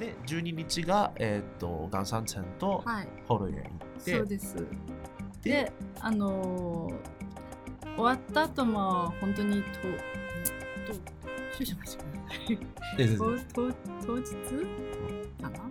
で12日が、岩山村とホロユへ行って、 そうです。で、終わった後も本当に休息吗？当日かな？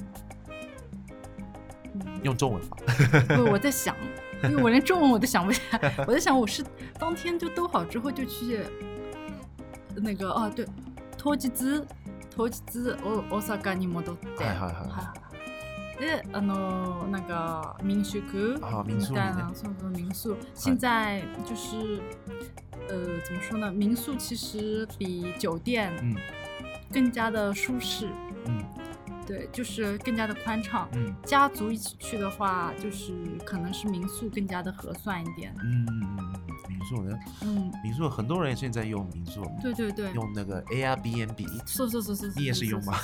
用中文吧。 不，我在想，因为我连中文我都想不起来。我在想，我是当天就都好之后就去那个对，当日大阪に戻って。で、なんか民宿みたいな，そう民宿。现在就是怎么说呢？民宿其实比酒店更加的舒适。对，就是更加的宽敞。家族一起去的话，就是可能是民宿更加的合算一点。 民宿呢？民宿很多人现在用民宿。 对。 用那个 Airbnb。你也是用吗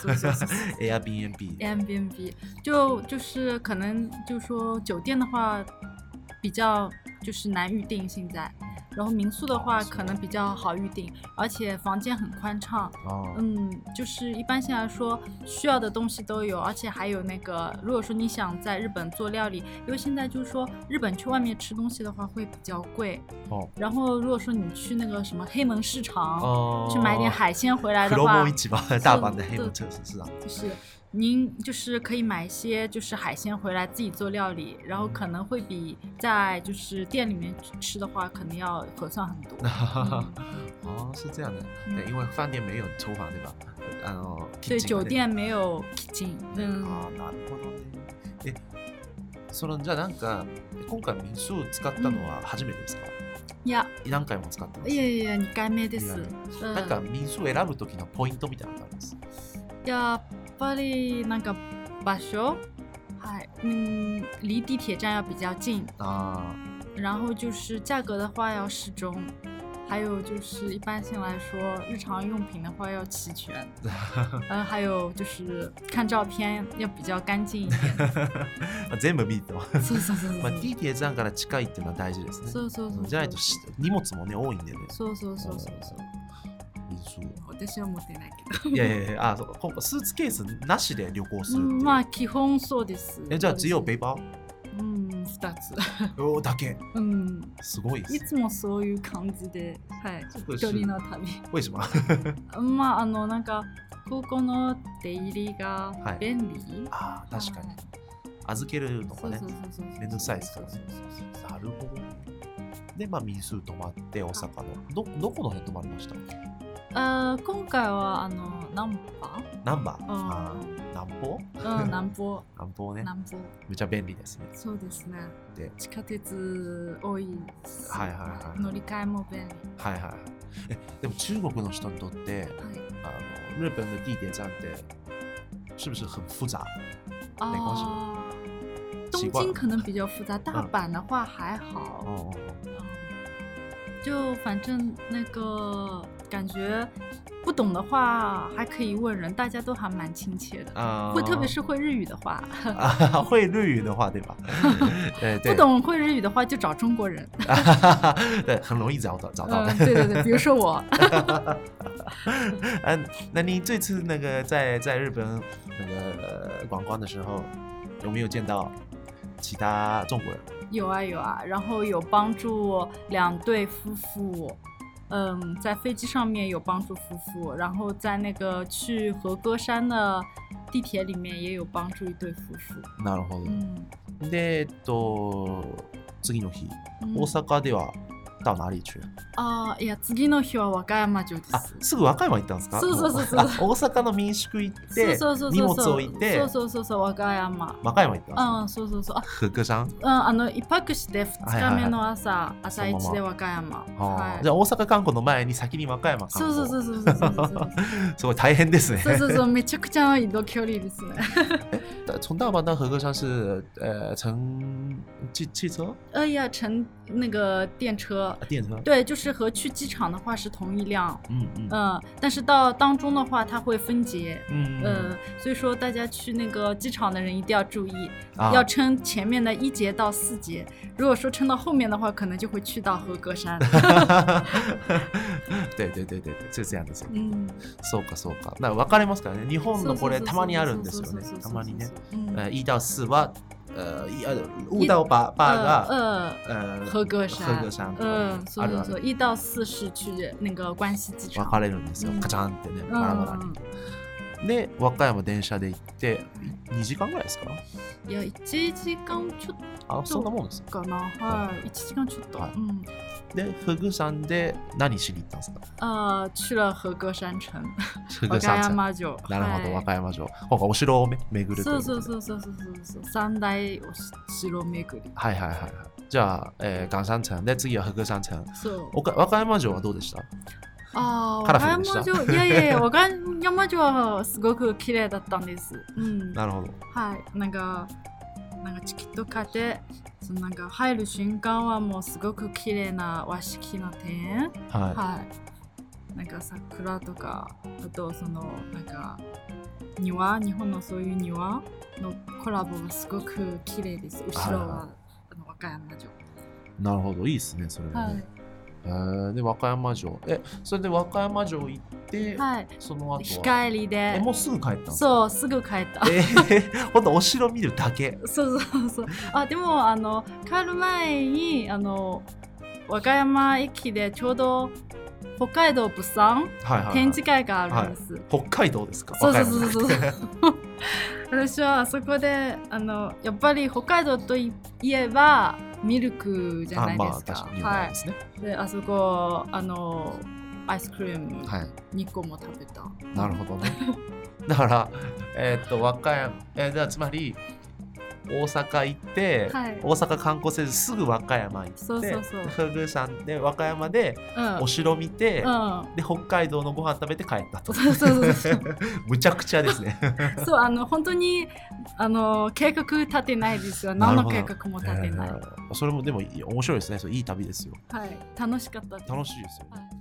？Airbnb 就是可能就是说酒店的话比较就是难预定现在。然后民宿的话可能比较好预定，而且房间很宽敞。就是一般性来说需要的东西都有，而且还有那个，如果说你想在日本做料理，因为现在就是说日本去外面吃东西的话会比较贵。然后如果说你去那个什么黑门市场去买点海鲜回来的话， 黒門市場，大阪的黑門市場， 就是您就是可以买一些就是海鲜回来自己做料理，然后可能会比在就是店里面吃的话可能要合算很多。 是这样的。对，因为饭店没有厨房对吧？ 对，酒店没有 kitchen。 なるほどね。じゃあなんか今回民宿使ったのは初めてですか？ いや、 何回も使ってます？ いや2回目です。 なんか民宿選ぶ時のポイントみたいなのがあるんです。 やっぱりなんか場所，离地铁站要比较近然后就是价格的话要适中，还有就是一般性来说日常用品的话要齐全还有就是看照片要比较干净一点全部見てもそう地鐵站から近いっていうのは大事ですね。じゃないと荷物もね多いんでね。 そう民宿私は持ってないけどいや今回スーツケースなしで旅行するっていう。 まあ基本そうです。 じゃあ只有背包 2つだけ。すごいです。 いつもそういう感じで、一人の旅。 为什么？ まあなんか空港の出入りが便利。 確かに。預けるのがね、めんどくさいですからね。なるほど。で民宿泊まって大阪のどこの辺泊まりました？ 今回は難波南波ね。めちゃ便利ですね。 そうですね。で地下鉄多いです。乗り換えも便利。 でも中国の人にとって日本的地铁站って是不是很复杂？没关系。 东京可能比较复杂，大阪的话还好。就反正那个感觉不懂的话还可以问人，大家都还蛮亲切的。特别是会日语的话会日语的话对吧？对， 不懂会日语的话就找中国人对，很容易找到的。 对，比如说我那你这次那个在日本那个观光的时候有没有见到其他中国人？ 有啊，然后有帮助2对夫妇，在飞机上面有帮助夫妇，然后在那个去和歌山的地铁里面也有帮助1对夫婦。 なるほど。で次の日大阪では到哪里去？ いや次の日は和歌山城です。 すぐ和歌山行ったんですか？そう大阪の民宿行って荷物置いてそう和歌山行ったんですそう和歌山 1泊して2日目の朝一で和歌山。 じゃあ大阪観光の前に先に和歌山観光。 そうすごい大変ですね。 そうめちゃくちゃの移動距離ですね。 从大阪到和歌山是乘汽车？ 乘那个电车。 电车。 对，就是和去机场的话是同一辆。 嗯， 但是到当中的话，它会分节。 嗯， 所以说大家去那个机场的人一定要注意，要撑前面的1节到4节。如果说撑到后面的话，可能就会去到和歌山。 对，是这样ですよ。そうかそうか。な分かれますからね。日本のこれたまにあるんですよね。たまにね。1到4は5到8が和歌山。 和歌山とかあるある。 1到4是去那个关西機場。 分かれるんですよ。カチャンってね、バラバラに。で、和歌山電車で行って2時間ぐらいですか？ いや、1時間ちょっと。 そんなもんですかな。はい、1時間ちょっと。 で、フグ山で何しに行ったんですか？ 去了和歌山城。 和歌山城。 なるほど、和歌山城。今回お城を巡るということで。 そう。三大お城巡り。 はい。じゃあ、冈山城で次は和歌山城。和歌山城はどうでした？ 和歌山城、いや、和歌山城はすごく綺麗だったんです。 なるほど。 はい、なんかチケット買って、なんか入る瞬間はもうすごく綺麗な和式の庭園。はい。なんか桜とか、あとなんか庭、日本のそういう庭のコラボがすごく綺麗です。後ろは和歌山城。 なるほど、いいですね、それはね。で和歌山城それで和歌山城行って、その後は日帰りでもうすぐ帰ったんですか？ そう、すぐ帰った。 ほんとお城見るだけ。 そう。でも帰る前に和歌山駅でちょうど北海道物産展示会があるんです。 北海道ですか？ そう。私はあそこでやっぱり北海道といえばミルクじゃないですか。 確かに有名ですね。 で、あそこアイスクリーム2個も食べた。 なるほどね。だから和歌山つまり大阪行って、大阪観光せずすぐ和歌山行って、フグ山で和歌山でお城見て、で北海道のご飯食べて帰ったと。そうむちゃくちゃですね。 そう、本当に計画立てないですよ。何の計画も立てない。 それもでも面白いですね。いい旅ですよ。 はい、楽しかったです。 楽しいですよね。